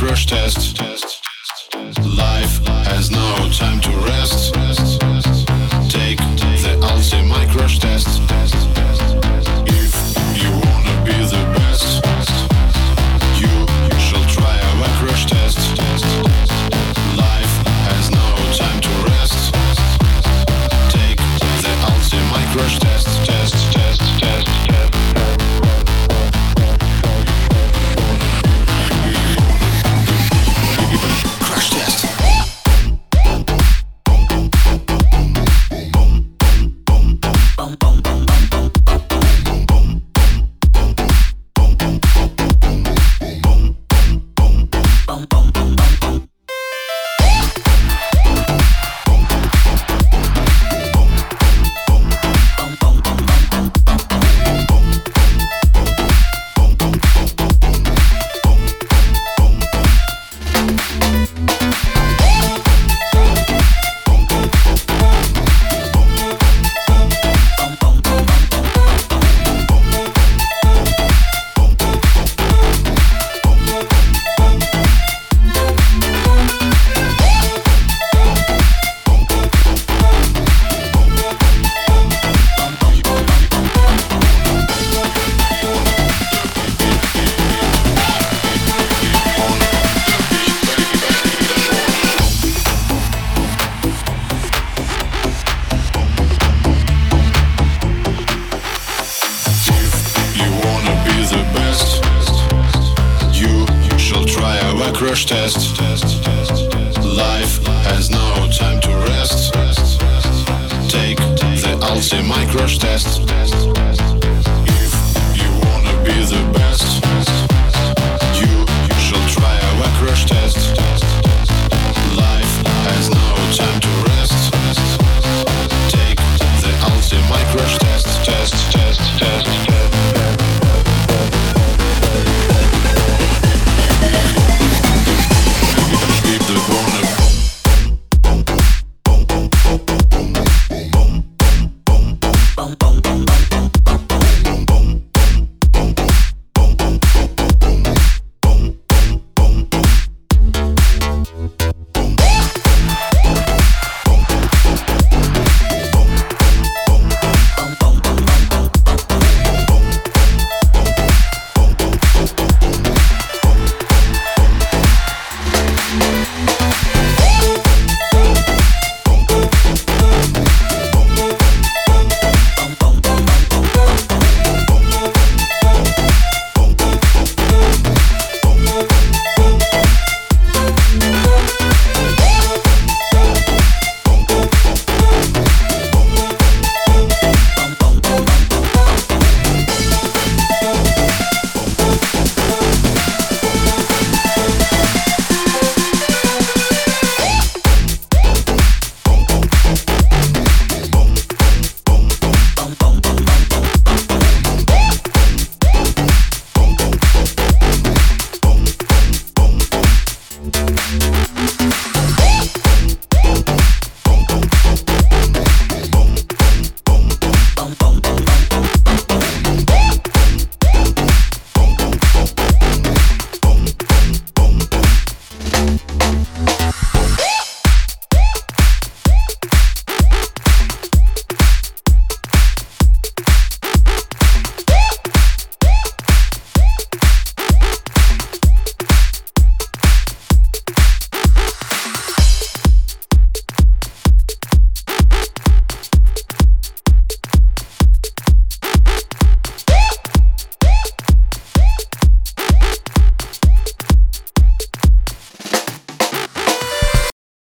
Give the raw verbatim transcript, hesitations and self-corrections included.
crash test. Life has no time to rest. Take the ultimate crash test. If you wanna be the best, you shall try our crash test. Life has no time to rest. Take the ultimate crash test. Test, test, test, test. Crash test. Crash test. Life has no time to rest. Take the ultimate crash test.